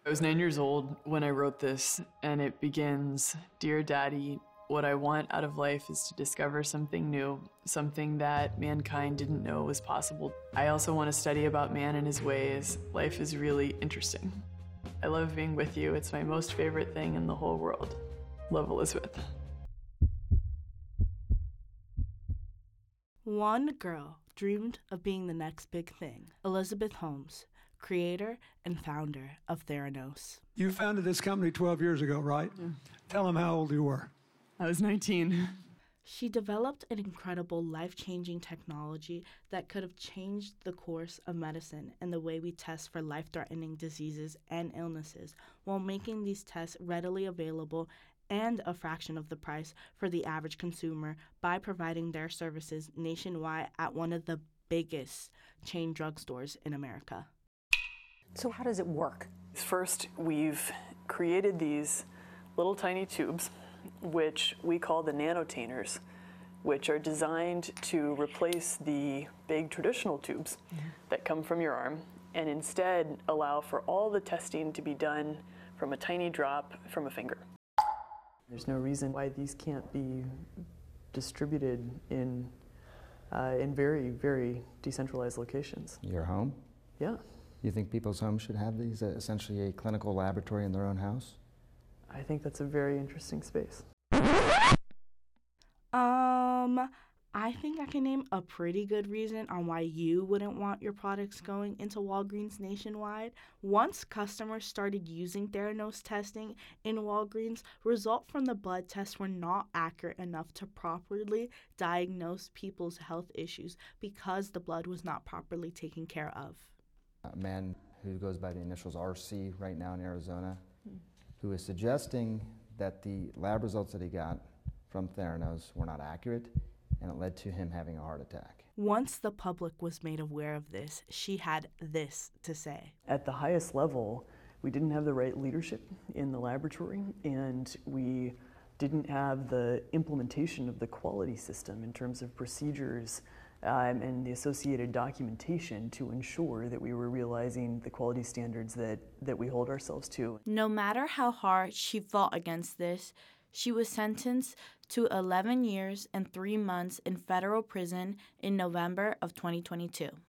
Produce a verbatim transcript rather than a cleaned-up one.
I was nine years old when I wrote this, and it begins, "Dear Daddy, what I want out of life is to discover something new, something that mankind didn't know was possible. I also want to study about man and his ways. Life is really interesting. I love being with you. It's my most favorite thing in the whole world. Love, Elizabeth." One girl dreamed of being the next big thing. Elizabeth Holmes, creator and founder of Theranos. You founded this company twelve years ago, right? Yeah. Tell them how old you were. I was nineteen. She developed an incredible life-changing technology that could have changed the course of medicine and the way we test for life-threatening diseases and illnesses, while making these tests readily available and a fraction of the price for the average consumer by providing their services nationwide at one of the biggest chain drugstores in America. So how does it work? First, we've created these little tiny tubes, which we call the nanotainers, which are designed to replace the big traditional tubes mm-hmm. that come from your arm, and instead allow for all the testing to be done from a tiny drop from a finger. There's no reason why these can't be distributed in uh, in very, very decentralized locations. Your home? Yeah. You think people's homes should have these, uh, essentially a clinical laboratory in their own house? I think that's a very interesting space. Um, I think I can name a pretty good reason on why you wouldn't want your products going into Walgreens nationwide. Once customers started using Theranos testing in Walgreens, results from the blood tests were not accurate enough to properly diagnose people's health issues because the blood was not properly taken care of. A man who goes by the initials R C right now in Arizona, mm. who is suggesting that the lab results that he got from Theranos were not accurate, and it led to him having a heart attack. Once the public was made aware of this, she had this to say. At the highest level, we didn't have the right leadership in the laboratory, and we didn't have the implementation of the quality system in terms of procedures um, and the associated documentation to ensure that we were realizing the quality standards that, that we hold ourselves to. No matter how hard she fought against this, she was sentenced to eleven years and three months in federal prison in November of twenty twenty-two.